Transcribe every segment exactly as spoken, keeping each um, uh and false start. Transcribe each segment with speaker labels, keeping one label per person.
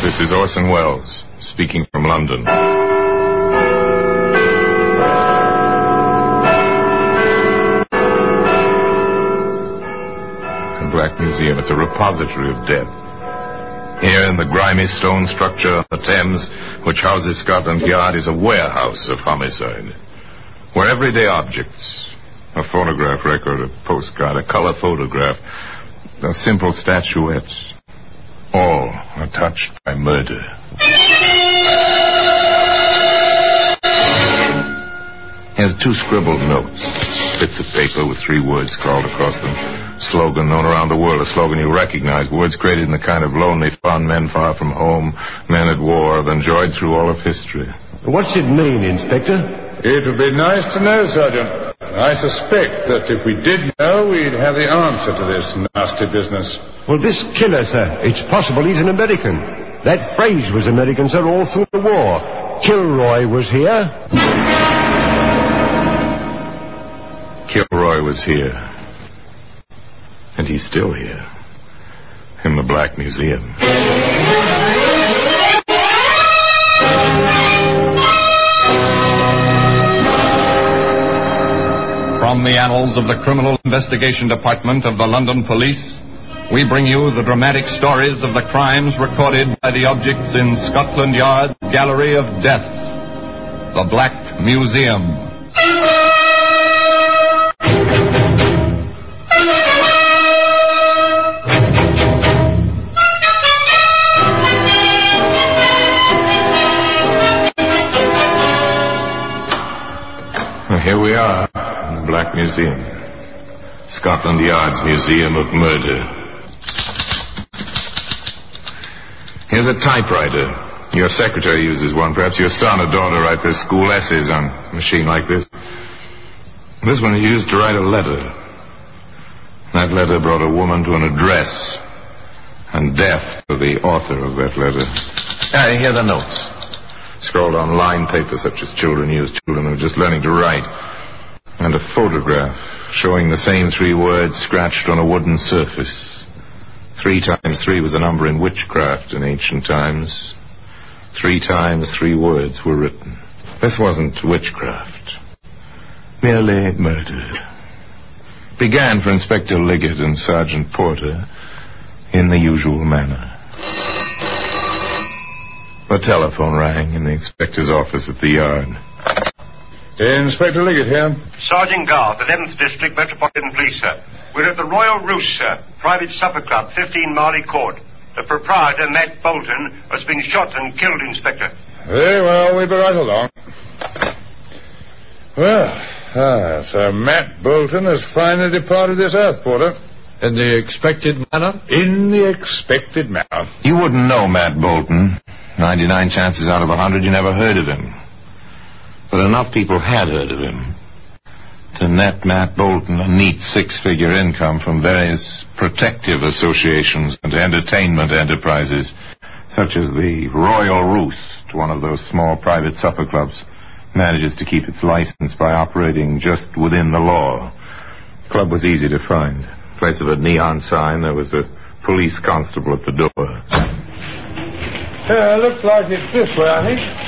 Speaker 1: This is Orson Welles, speaking from London. The Black Museum, it's a repository of death. Here in the grimy stone structure on the Thames, which houses Scotland Yard, is a warehouse of homicide, where everyday objects, a phonograph record, a postcard, a color photograph, a simple statuette, all are touched by murder. Here's two scribbled notes, bits of paper with three words scrawled across them. Slogan known around the world, a slogan you recognize. Words created in the kind of lonely fun men far from home, men at war, have enjoyed through all of history.
Speaker 2: What's it mean, Inspector?
Speaker 3: It would be nice to know, Sergeant. I suspect that if we did know, we'd have the answer to this nasty business.
Speaker 2: Well, this killer, sir, it's possible he's an American. That phrase was American, sir, all through the war. Kilroy was here.
Speaker 1: Kilroy was here. And he's still here. In the Black Museum.
Speaker 4: From the annals of the Criminal Investigation Department of the London Police, we bring you the dramatic stories of the crimes recorded by the objects in Scotland Yard's Gallery of Death, the Black Museum.
Speaker 1: Here we are, in the Black Museum. Scotland Yard's Museum of Murder. Here's a typewriter. Your secretary uses one. Perhaps your son or daughter write their school essays on a machine like this. This one is used to write a letter. That letter brought a woman to an address, and death to the author of that letter. Ah, here are the notes. Scrawled on lined paper such as children use, children who are just learning to write. And a photograph showing the same three words scratched on a wooden surface. Three times three was a number in witchcraft in ancient times. Three times three words were written. This wasn't witchcraft. Merely murder. Began for Inspector Liggett and Sergeant Porter in the usual manner. The telephone rang in the inspector's office at the yard.
Speaker 3: Inspector Liggett here.
Speaker 5: Sergeant Garth, eleventh District Metropolitan Police, sir. We're at the Royal Roost, sir. Private supper club, fifteen Marley Court. The proprietor, Matt Bolton, has been shot and killed, Inspector.
Speaker 3: Very well, we'll be right along. Well, ah, Sir Matt Bolton has finally departed this earth, Porter.
Speaker 4: In the expected manner?
Speaker 3: In the expected manner.
Speaker 1: You wouldn't know Matt Bolton. ninety-nine chances out of a hundred you never heard of him. But enough people had heard of him to net Matt Bolton a neat six-figure income from various protective associations and entertainment enterprises, such as the Royal Roost, one of those small private supper clubs, manages to keep its license by operating just within the law. The club was easy to find. In place of a neon sign, there was a police constable at the door.
Speaker 3: Yeah, looks like it's this way, I think.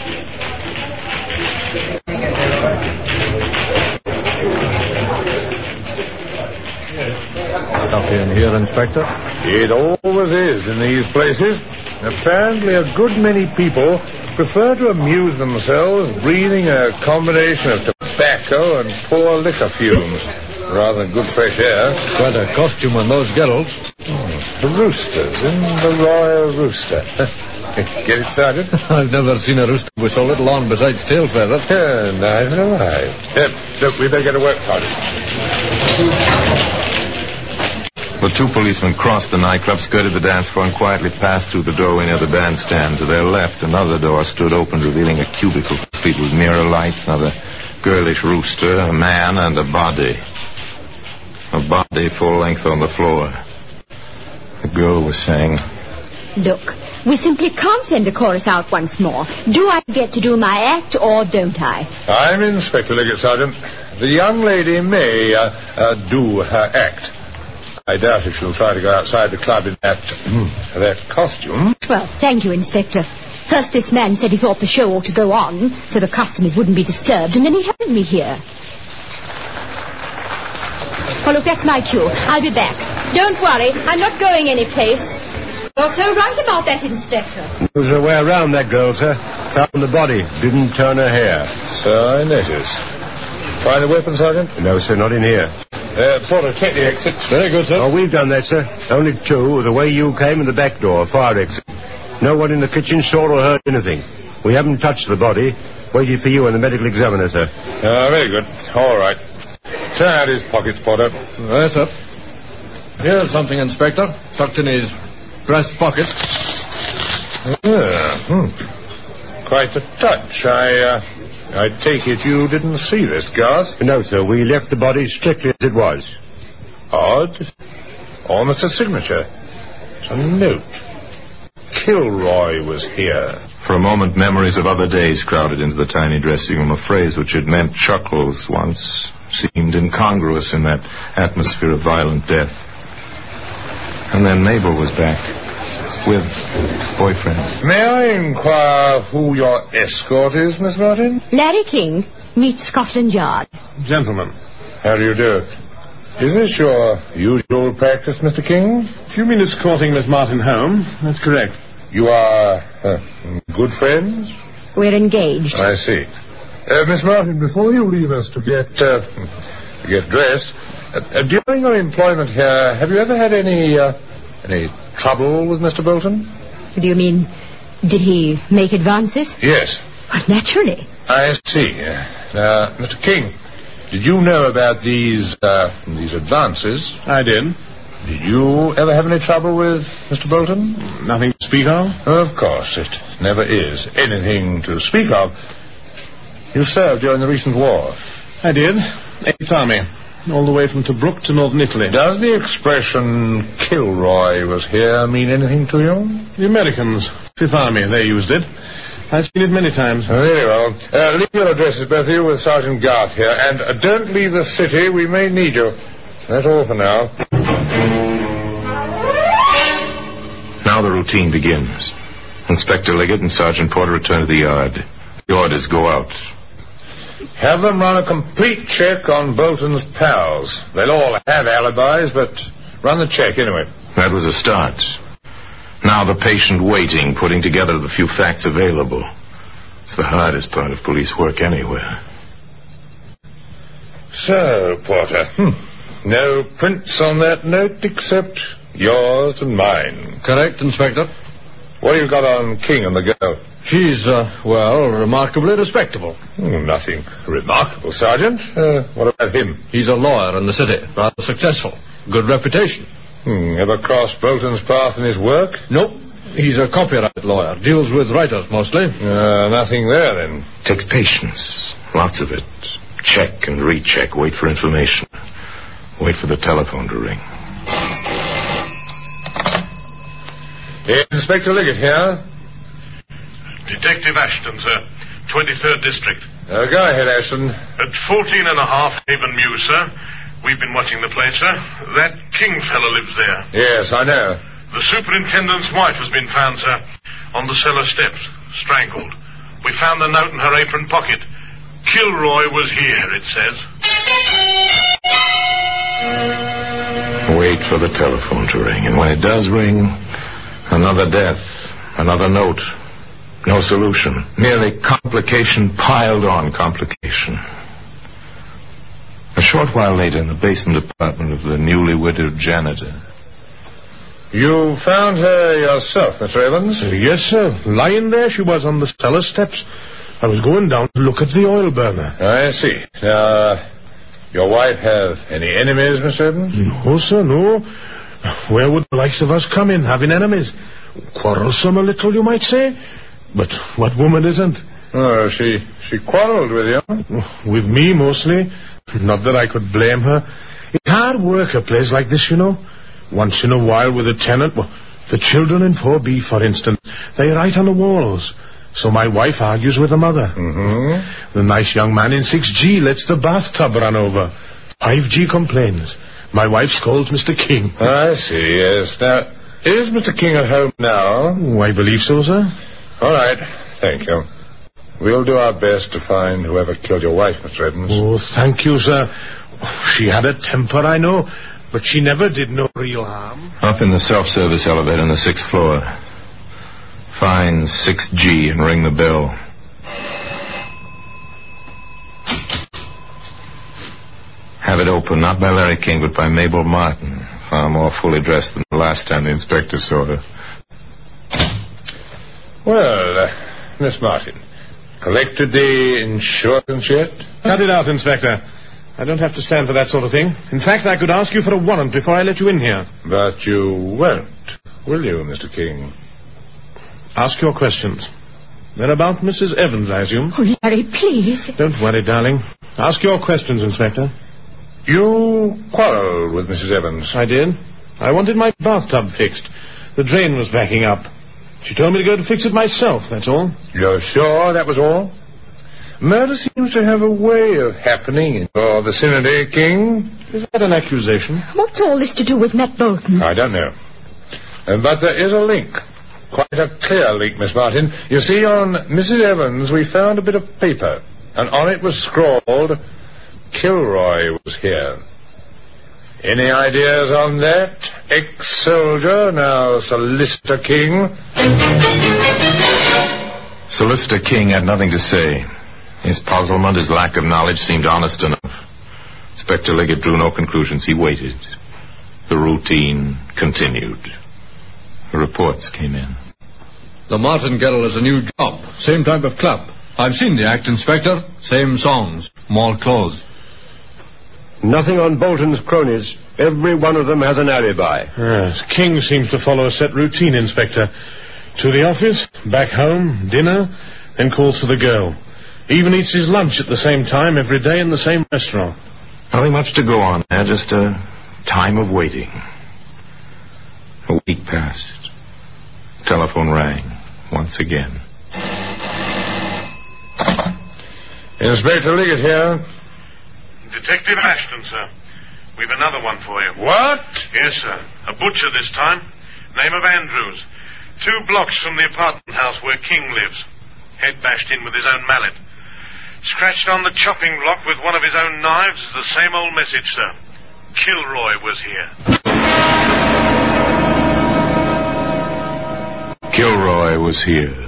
Speaker 4: Stuff in here, Inspector?
Speaker 3: It always is in these places. Apparently a good many people prefer to amuse themselves breathing a combination of tobacco and poor liquor fumes rather than good fresh air.
Speaker 4: Quite a costume on those girls.
Speaker 3: The roosters in the Royal Rooster. Get it, Sergeant?
Speaker 4: I've never seen a rooster with so little on besides tail feathers.
Speaker 3: Yeah, neither have I. Uh, look, we better get to work, Sergeant.
Speaker 1: The two policemen crossed the nightclub, skirted the dance floor, and quietly passed through the doorway near the bandstand. To their left, another door stood open, revealing a cubicle complete with mirror lights, another girlish rooster, a man, and a body. A body full length on the floor. The girl was saying,
Speaker 6: "Look, we simply can't send a chorus out once more. Do I get to do my act or don't I?"
Speaker 3: I'm Inspector Liggett, Sergeant. The young lady may uh, uh, do her act. I doubt if she'll try to go outside the club in that, that costume.
Speaker 6: Well, thank you, Inspector. First this man said he thought the show ought to go on, so the customers wouldn't be disturbed, and then he held me here. Oh, look, that's my cue. I'll be back. Don't worry, I'm not going anyplace. You're so right about that, Inspector.
Speaker 2: There was a way around that girl, sir. Found the body. Didn't turn her hair.
Speaker 3: So I noticed. Find the weapon, Sergeant?
Speaker 2: No, sir, not in here.
Speaker 3: Uh, Porter, check the exits.
Speaker 2: Very good, sir. Oh, we've done that, sir. Only two. The way you came and the back door, fire exit. No one in the kitchen saw or heard anything. We haven't touched the body. Waited for you and the medical examiner, sir.
Speaker 3: Uh, very good. All right. Turn out his pockets, Porter.
Speaker 7: Yes, sir. Here's something, Inspector. Tucked in his breast pocket.
Speaker 3: Yeah, hmm. Quite a touch. I, uh, I take it you didn't see this, Garth?
Speaker 2: No, sir. We left the body strictly as it was.
Speaker 3: Odd. Almost a signature. It's a note. Kilroy was here.
Speaker 1: For a moment, memories of other days crowded into the tiny dressing room. A phrase which had meant chuckles once seemed incongruous in that atmosphere of violent death. And then Mabel was back with boyfriend.
Speaker 3: May I inquire who your escort is, Miss Martin?
Speaker 6: Larry King meets Scotland Yard.
Speaker 3: Gentlemen, how do you do? Is this your usual practice, Mister King?
Speaker 8: If you mean escorting Miss Martin home, that's correct.
Speaker 3: You are uh, good friends?
Speaker 6: We're engaged.
Speaker 3: I see. Uh, Miss Martin, before you leave us to get uh, to get dressed, uh, uh, during your employment here, have you ever had any uh, any trouble with Mister Bolton?
Speaker 6: Do you mean, did he make advances?
Speaker 3: Yes.
Speaker 6: Well, naturally.
Speaker 3: I see. Uh, Mister King, did you know about these uh, these advances?
Speaker 8: I did.
Speaker 3: Did you ever have any trouble with Mister Bolton?
Speaker 8: Nothing to speak of?
Speaker 3: Of course, it never is anything to speak of. You served during the recent war.
Speaker 8: I did. Eighth Army. All the way from Tobruk to northern Italy.
Speaker 3: Does the expression Kilroy was here mean anything to you?
Speaker 8: The Americans. Fifth Army, they used it. I've seen it many times.
Speaker 3: Very well. Uh, leave your addresses, both of you, with Sergeant Garth here. And uh, don't leave the city. We may need you. That's all for now.
Speaker 1: Now the routine begins. Inspector Liggett and Sergeant Porter return to the yard. The orders go out.
Speaker 3: Have them run a complete check on Bolton's pals. They'll all have alibis, but run the check anyway.
Speaker 1: That was a start. Now the patient waiting, putting together the few facts available. It's the hardest part of police work anywhere.
Speaker 3: So, Porter, hmm. no prints on that note except yours and mine.
Speaker 7: Correct, Inspector.
Speaker 3: What have you got on King and the girl?
Speaker 7: She's, uh, well, remarkably respectable.
Speaker 3: Oh, nothing remarkable, Sergeant. Uh, what about him?
Speaker 7: He's a lawyer in the city, rather successful. Good reputation.
Speaker 3: Hmm, ever crossed Bolton's path in his work?
Speaker 7: Nope. He's a copyright lawyer. Deals with writers, mostly.
Speaker 3: Uh, nothing there, then.
Speaker 1: Takes patience. Lots of it. Check and recheck. Wait for information. Wait for the telephone to ring.
Speaker 3: Inspector Liggett here.
Speaker 9: Detective Ashton, sir. twenty-third District.
Speaker 3: Uh, go ahead, Ashton.
Speaker 9: At fourteen and a half Haven Mews, sir. We've been watching the place, sir. That King fellow lives there.
Speaker 3: Yes, I know.
Speaker 9: The superintendent's wife has been found, sir, on the cellar steps, strangled. We found the note in her apron pocket. Kilroy was here, it says.
Speaker 1: Wait for the telephone to ring, and when it does ring, another death, another note. No solution. Merely complication piled on complication. A short while later, in the basement apartment of the newly widowed janitor.
Speaker 3: You found her yourself, Mister Evans?
Speaker 8: Uh, yes, sir. Lying there she was on the cellar steps. I was going down to look at the oil burner.
Speaker 3: I see. Now, your wife have any enemies, Mister Evans?
Speaker 8: No, sir, no. Where would the likes of us come in, having enemies? Quarrelsome a little, you might say. But what woman isn't?
Speaker 3: Oh, she she quarreled with you?
Speaker 8: With me, mostly. Not that I could blame her. It's hard work, a place like this, you know. Once in a while with a tenant. Well, the children in four B, for instance, they write on the walls. So my wife argues with the mother.
Speaker 3: Mm-hmm.
Speaker 8: The nice young man in six G lets the bathtub run over. five G complains. My wife's called Mister King.
Speaker 3: I see, yes. Now, is Mister King at home now?
Speaker 8: Oh, I believe so, sir.
Speaker 3: All right. Thank you. We'll do our best to find whoever killed your wife, Mister Evans.
Speaker 8: Oh, thank you, sir. She had a temper, I know, but she never did no real harm.
Speaker 1: Up in the self-service elevator on the sixth floor. Find six G and ring the bell. Have it opened, not by Larry King, but by Mabel Martin. Far more fully dressed than the last time the inspector saw her.
Speaker 3: Well, uh, Miss Martin, collected the insurance yet?
Speaker 8: Cut it out, Inspector. I don't have to stand for that sort of thing. In fact, I could ask you for a warrant before I let you in here.
Speaker 3: But you won't, will you, Mister King?
Speaker 8: Ask your questions. They're about Missus Evans, I assume.
Speaker 6: Oh, Larry, please.
Speaker 8: Don't worry, darling. Ask your questions, Inspector.
Speaker 3: You quarreled with Missus Evans.
Speaker 8: I did. I wanted my bathtub fixed. The drain was backing up. She told me to go to fix it myself, that's all.
Speaker 3: You're sure that was all? Murder seems to have a way of happening in your vicinity, King.
Speaker 8: Is that an accusation?
Speaker 6: What's all this to do with Matt Bolton?
Speaker 3: I don't know. Uh, but there is a link. Quite a clear link, Miss Martin. You see, on Missus Evans, we found a bit of paper, and on it was scrawled, Kilroy was here. Any ideas on that, ex-soldier, now Solicitor King?
Speaker 1: Solicitor King had nothing to say. His puzzlement, his lack of knowledge seemed honest enough. Inspector Liggett drew no conclusions. He waited. The routine continued. The reports came in.
Speaker 7: The Martingale is a new job. Same type of club. I've seen the act, Inspector. Same songs. More clothes.
Speaker 2: Nothing on Bolton's cronies. Every one of them has an alibi.
Speaker 8: Yes, King seems to follow a set routine, Inspector. To the office, back home, dinner, then calls for the girl. Even eats his lunch at the same time every day in the same restaurant.
Speaker 1: Nothing much to go on there, just a time of waiting. A week passed. Telephone rang once again.
Speaker 3: Inspector Liggett here.
Speaker 9: Detective Ashton, sir. We've another one for you.
Speaker 3: What?
Speaker 9: Yes, sir. A butcher this time. Name of Andrews. Two blocks from the apartment house where King lives. Head bashed in with his own mallet. Scratched on the chopping block with one of his own knives is the same old message, sir. Kilroy was here.
Speaker 1: Kilroy was here.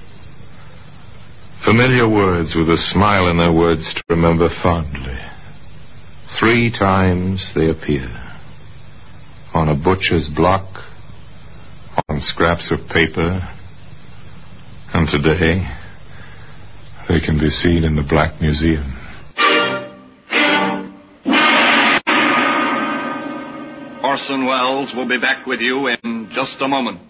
Speaker 1: Familiar words with a smile in their words to remember fondly. Three times they appear. On a butcher's block, on scraps of paper, and today they can be seen in the Black Museum.
Speaker 4: Orson Welles will be back with you in just a moment.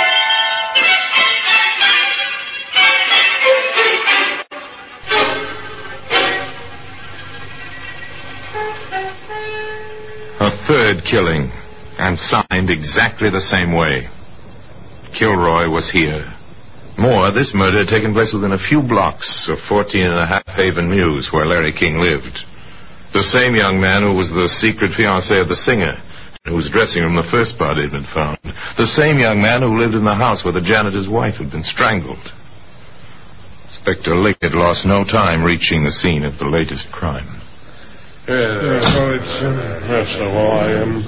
Speaker 1: A third killing, and signed exactly the same way. Kilroy was here. More, this murder had taken place within a few blocks of fourteen and a half Haven Mews, where Larry King lived. The same young man who was the secret fiancé of the singer, whose dressing room the first body had been found. The same young man who lived in the house where the janitor's wife had been strangled. Inspector Liggett lost no time reaching the scene of the latest crime.
Speaker 3: Yes, oh, it's, uh, yes, so I am.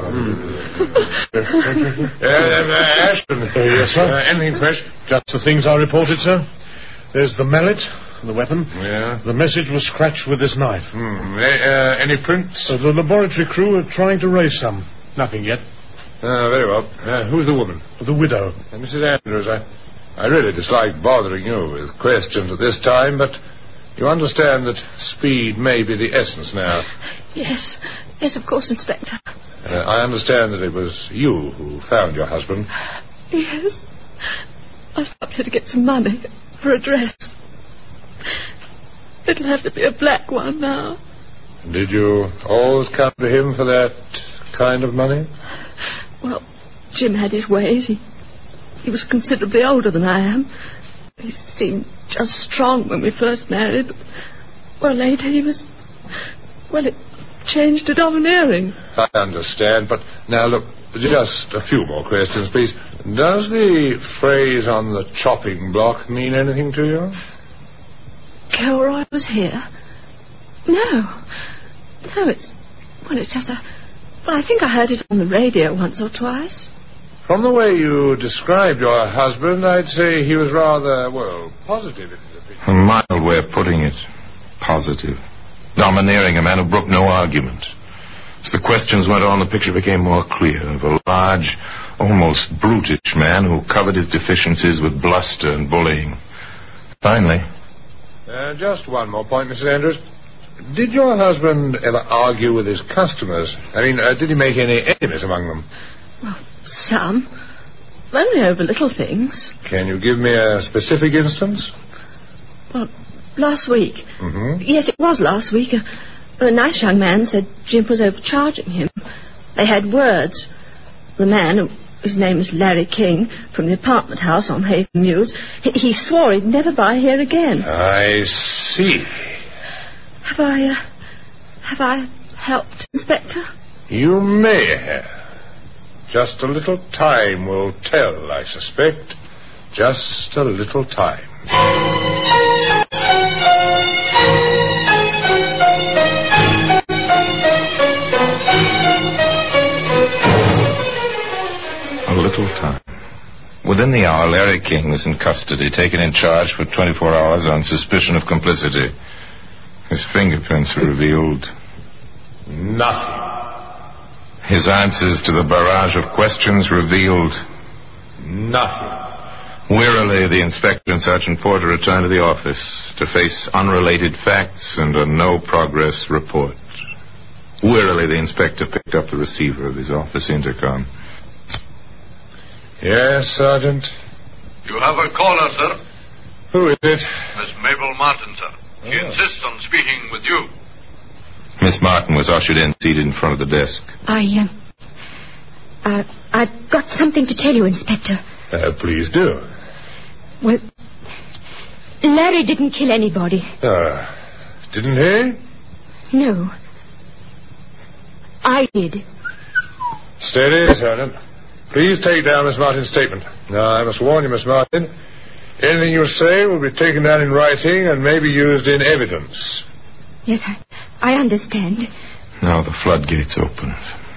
Speaker 3: Um, uh, uh, Ashton.
Speaker 8: Uh, yes, sir.
Speaker 3: Uh, anything fresh?
Speaker 8: Just the things I reported, sir. There's the mallet, the weapon.
Speaker 3: Yeah.
Speaker 8: The message was scratched with this knife.
Speaker 3: Hmm. Uh, any prints?
Speaker 8: Uh, the laboratory crew are trying to raise some. Nothing yet.
Speaker 3: Ah, very well. Uh, who's the woman?
Speaker 8: The widow.
Speaker 3: Uh, Missus Andrews, I, I really dislike bothering you with questions at this time, but you understand that speed may be the essence now.
Speaker 6: Yes. Yes, of course, Inspector.
Speaker 3: Uh, I understand that it was you who found your husband.
Speaker 6: Yes. I stopped here to get some money for a dress. It'll have to be a black one now.
Speaker 3: Did you always come to him for that kind of money?
Speaker 6: Well, Jim had his ways. He, he was considerably older than I am. He seemed just strong when we first married, but well, later he was... Well, it,
Speaker 10: changed to domineering.
Speaker 3: I understand, but now look, just a few more questions, please. Does the phrase on the chopping block mean anything to you?
Speaker 10: Kilroy was here? No. No, it's... Well, it's just a... Well, I think I heard it on the radio once or twice.
Speaker 3: From the way you described your husband, I'd say he was rather, well, positive in his opinion.
Speaker 1: A mild way of putting it. Positive. Domineering, a man who brooked no argument. As the questions went on, the picture became more clear of a large, almost brutish man who covered his deficiencies with bluster and bullying. Finally...
Speaker 3: Uh, just one more point, Missus Andrews. Did your husband ever argue with his customers? I mean, uh, did he make any enemies among them?
Speaker 10: Well, some. Only over little things.
Speaker 3: Can you give me a specific instance?
Speaker 10: Well, last week.
Speaker 3: Mm-hmm.
Speaker 10: Yes, it was last week. A, a nice young man said Jim was overcharging him. They had words. The man, his name is Larry King, from the apartment house on Haven Mews, he, he swore he'd never buy here again.
Speaker 3: I see.
Speaker 10: Have I, uh, have I helped, Inspector?
Speaker 3: You may have. Just a little time will tell, I suspect. Just a little time.
Speaker 1: A little time. Within the hour, Larry King was in custody, taken in charge for twenty-four hours on suspicion of complicity. His fingerprints revealed
Speaker 3: nothing.
Speaker 1: His answers to the barrage of questions revealed
Speaker 3: nothing.
Speaker 1: Wearily, the inspector and Sergeant Porter returned to the office to face unrelated facts and a no-progress report. Wearily, the inspector picked up the receiver of his office intercom.
Speaker 3: Yes, Sergeant?
Speaker 11: You have a caller, sir.
Speaker 3: Who is it?
Speaker 11: Miss Mabel Martin, sir. She
Speaker 3: oh.
Speaker 11: insists on speaking with you.
Speaker 1: Miss Martin was ushered in, seated in front of the desk.
Speaker 6: I, uh... uh I've got something to tell you, Inspector.
Speaker 3: Uh, please do.
Speaker 6: Well, Larry didn't kill anybody.
Speaker 3: Uh, didn't he?
Speaker 6: No. I did.
Speaker 3: Steady, Sergeant. Please take down Miss Martin's statement. Now, I must warn you, Miss Martin, anything you say will be taken down in writing and may be used in evidence.
Speaker 6: Yes, I, I understand.
Speaker 1: Now the floodgates opened.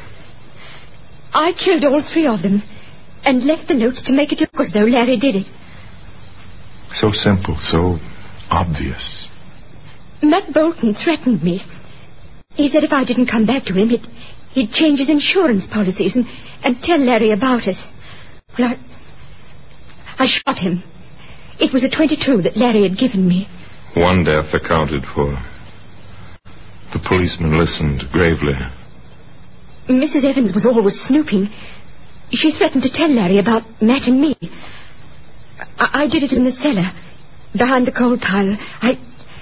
Speaker 6: I killed all three of them and left the notes to make it look as though Larry did it.
Speaker 1: So simple, so obvious.
Speaker 6: Matt Bolton threatened me. He said if I didn't come back to him, he'd, he'd change his insurance policies and, and tell Larry about it. Well, I, I shot him. It was a twenty-two that Larry had given me.
Speaker 1: One death accounted for. The policeman listened gravely.
Speaker 6: Missus Evans was always snooping. She threatened to tell Larry about Matt and me. I, I did it in the cellar, behind the coal pile. I...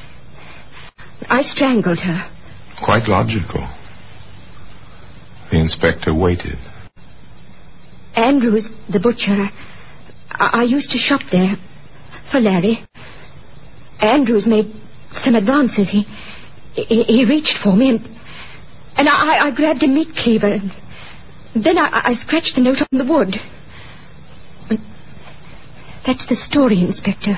Speaker 6: I strangled her.
Speaker 1: Quite logical. The inspector waited.
Speaker 6: Andrews, the butcher, I, I used to shop there for Larry. Andrews made some advances. He, he, he reached for me and... And I, I grabbed a meat cleaver, and then I, I scratched the note on the wood. But that's the story, Inspector.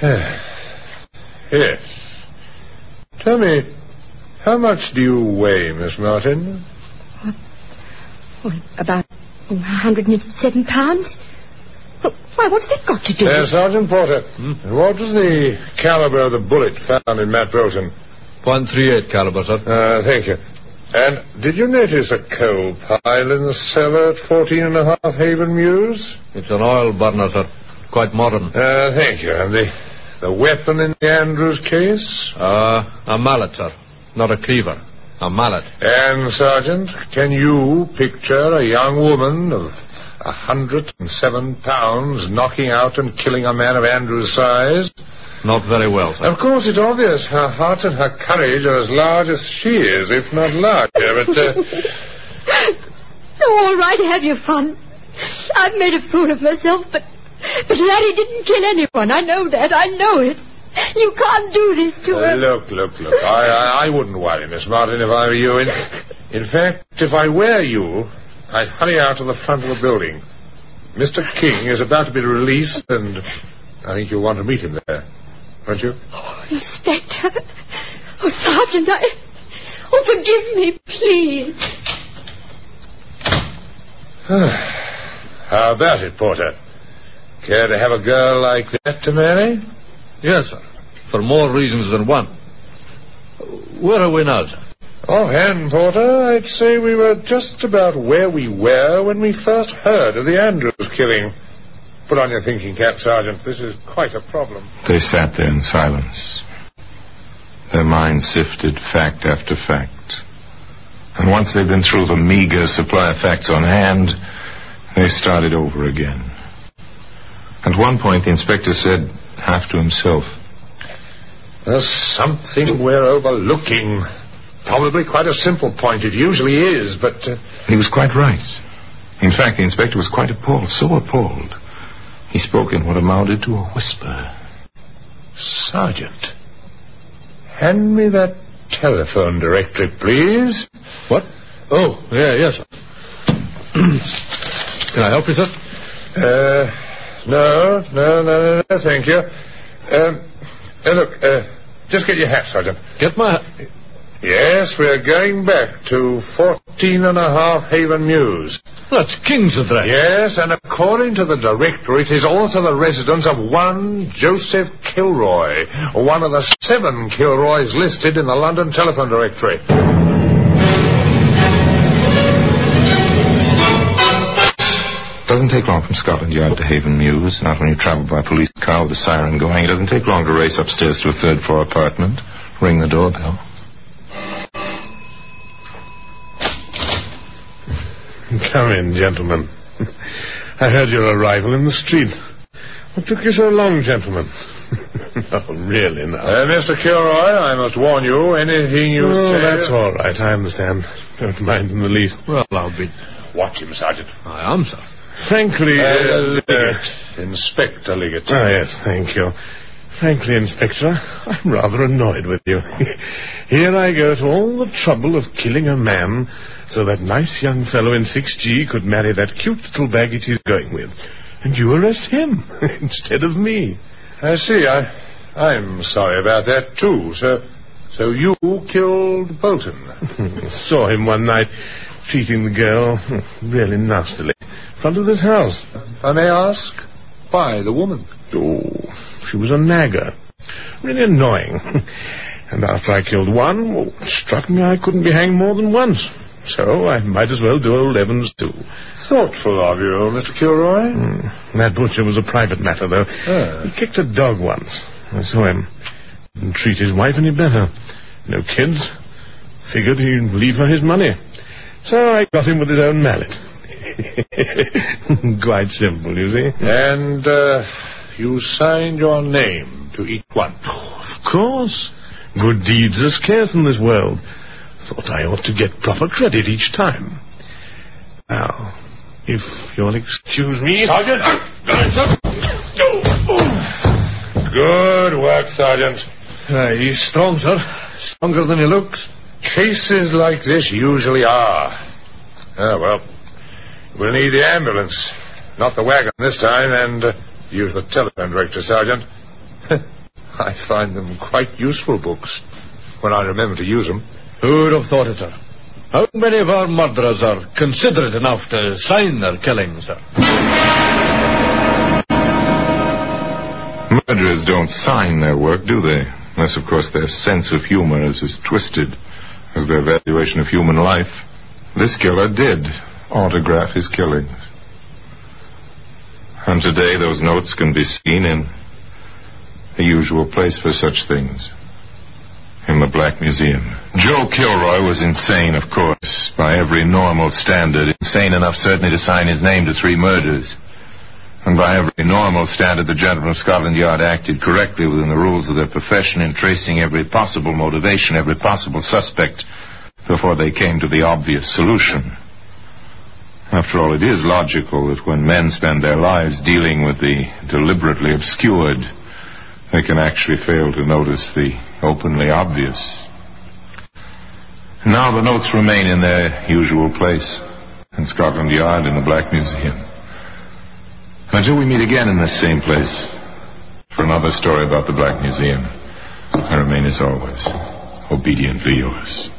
Speaker 3: Yes. Tell me, how much do you weigh, Miss Martin?
Speaker 6: Well, about one hundred seven pounds. Why, what's that got to do
Speaker 3: uh,
Speaker 6: with...
Speaker 3: Sergeant Porter, hmm? What was the caliber of the bullet found in Matt Bolton?
Speaker 7: point three eight caliber, sir.
Speaker 3: Uh, thank you. And did you notice a coal pile in the cellar at fourteen and a half Haven Mews?
Speaker 7: It's an oil burner, sir. Quite modern.
Speaker 3: Uh, thank you. And the, the weapon in the Andrews case?
Speaker 7: Uh, a mallet, sir. Not a cleaver. A mallet.
Speaker 3: And, Sergeant, can you picture a young woman of a hundred and seven pounds knocking out and killing a man of Andrews' size?
Speaker 7: Not very well, sir.
Speaker 3: Of course, it's obvious her heart and her courage are as large as she is, if not larger, but... Uh...
Speaker 6: Oh, all right, have your fun. I've made a fool of myself, but... But Larry didn't kill anyone. I know that. I know it. You can't do this to
Speaker 3: Uh,
Speaker 6: her.
Speaker 3: look, look, look. I, I, I wouldn't worry, Miss Martin, if I were you. In, in fact, if I were you, I'd hurry out to the front of the building. Mister King is about to be released, and I think you'll want to meet him there, won't you?
Speaker 6: Oh, Inspector. Oh, Sergeant, I... Oh, forgive me, please.
Speaker 3: How about it, Porter? Care to have a girl like that to marry?
Speaker 7: Yes, sir. For more reasons than one. Where are we now, sir?
Speaker 3: Offhand, Porter, I'd say we were just about where we were when we first heard of the Andrews killing. Put on your thinking cap, Sergeant. This is quite a problem.
Speaker 1: They sat there in silence. Their minds sifted fact after fact. And once they'd been through the meager supply of facts on hand, they started over again. At one point, the inspector said, half to himself,
Speaker 3: "There's something we're overlooking. Probably quite a simple point. It usually is, but..." Uh...
Speaker 1: He was quite right. In fact, the inspector was quite appalled, so appalled. He spoke in what amounted to a whisper.
Speaker 3: "Sergeant, hand me that telephone directory, please."
Speaker 7: What? Oh, yeah, yes, sir. Can I help you, sir?
Speaker 3: Uh, no, no, no, no, no, thank you. Um, uh, look, uh, just get your hat, Sergeant.
Speaker 7: Get my hat?
Speaker 3: Yes, we're going back to fourteen and a half Haven Mews.
Speaker 7: That's King's address.
Speaker 3: Yes, and according to the directory, it is also the residence of one Joseph Kilroy, one of the seven Kilroys listed in the London telephone directory.
Speaker 1: It doesn't take long from Scotland Yard to Haven Mews, not when you travel by police car with the siren going. It doesn't take long to race upstairs to a third-floor apartment, ring the doorbell.
Speaker 8: Come in, gentlemen. I heard your arrival in the street. What took you so long, gentlemen? Oh, really, now.
Speaker 3: Uh, Mister Kilroy, I must warn you, anything you
Speaker 8: oh,
Speaker 3: say...
Speaker 8: that's all right, I understand. Don't mind in the least.
Speaker 7: Well, I'll be...
Speaker 3: Watch him, Sergeant.
Speaker 7: I am, sir.
Speaker 8: Frankly...
Speaker 3: Uh,
Speaker 8: Uh,
Speaker 3: Liggett. Inspector Liggett.
Speaker 8: Oh, yes, thank you. Frankly, Inspector, I'm rather annoyed with you. Here I go to all the trouble of killing a man so that nice young fellow in six G could marry that cute little baggage he's going with. And you arrest him instead of me.
Speaker 3: I see. I, I'm sorry about that, too. So, so you killed Bolton?
Speaker 8: Saw him one night treating the girl really nastily in front of this house.
Speaker 3: If I may ask, why the woman?
Speaker 8: Oh, she was a nagger. Really annoying. And after I killed one, well, it struck me I couldn't be hanged more than once. So I might as well do old Evans, too.
Speaker 3: Thoughtful of you, Mister Kilroy.
Speaker 8: Mm, that butcher was a private matter, though.
Speaker 3: Ah.
Speaker 8: He kicked a dog once. I saw him. Didn't treat his wife any better. No kids. Figured he'd leave her his money. So I got him with his own mallet. Quite simple, you see.
Speaker 3: And, uh, you signed your name to each one?
Speaker 8: Oh, of course. Good deeds are scarce in this world. Thought I ought to get proper credit each time. Now, if you'll excuse me...
Speaker 3: Sergeant! Good work, Sergeant.
Speaker 7: Uh, he's strong, sir. Stronger than he looks.
Speaker 3: Cases like this usually are. Ah, well, we'll need the ambulance. Not the wagon this time, and uh, use the telephone directory, Sergeant. I find them quite useful books, when I remember to use them.
Speaker 7: Who'd have thought it, sir? How many of our murderers are considerate enough to sign their killings, sir?
Speaker 1: Murderers don't sign their work, do they? Unless, of course, their sense of humor is as twisted as their valuation of human life. This killer did autograph his killings. And today those notes can be seen in the usual place for such things, in the Black Museum. Joe Kilroy was insane, of course, by every normal standard. Insane enough, certainly, to sign his name to three murders. And by every normal standard, the gentlemen of Scotland Yard acted correctly within the rules of their profession in tracing every possible motivation, every possible suspect, before they came to the obvious solution. After all, it is logical that when men spend their lives dealing with the deliberately obscured, they can actually fail to notice the openly obvious. Now the notes remain in their usual place, in Scotland Yard in the Black Museum. Until we meet again in this same place for another story about the Black Museum, I remain as always, obediently yours.